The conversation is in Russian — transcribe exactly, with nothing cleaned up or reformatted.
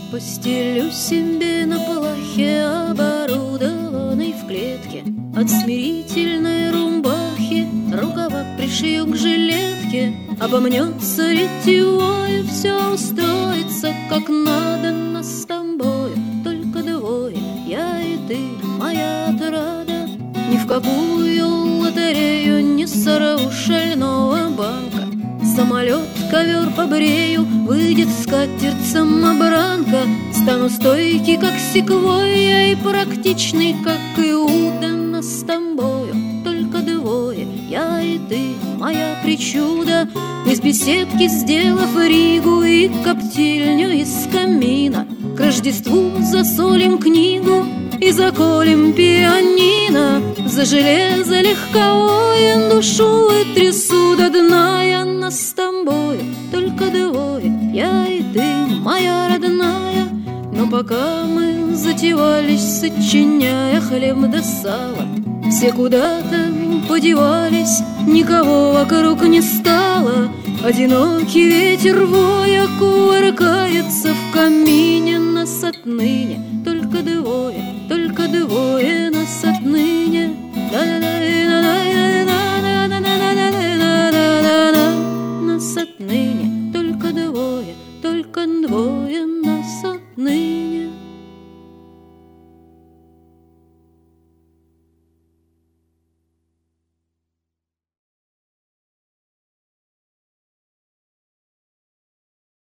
Постелю себе на плахе, оборудованной в клетке, от смирительной рубахи рукава пришью к жилетке. Обомнется ретевое, все устроится как надо. Нас с тобою только двое, я и ты, моя отрада. Ни в какую лотерею не сорву шального банка. Самолет, ковер побрею, выйдет скатерть самобранка. Стану стойкий, как секвойя, и практичный, как Иуда. Нас с тобою только двое, я и ты, моя причуда. Из беседки сделав ригу и коптильню из камина, к Рождеству засолим книгу и заколем пианино. За железо легковое душу вытрясу до дна. Я нас с тобою только двое, я и ты, моя родная. Но пока мы затевались, сочиняя хлеб да сало, все куда-то подевались, никого вокруг не стало. Одинокий ветер воя кувыркается в камине. Нас отныне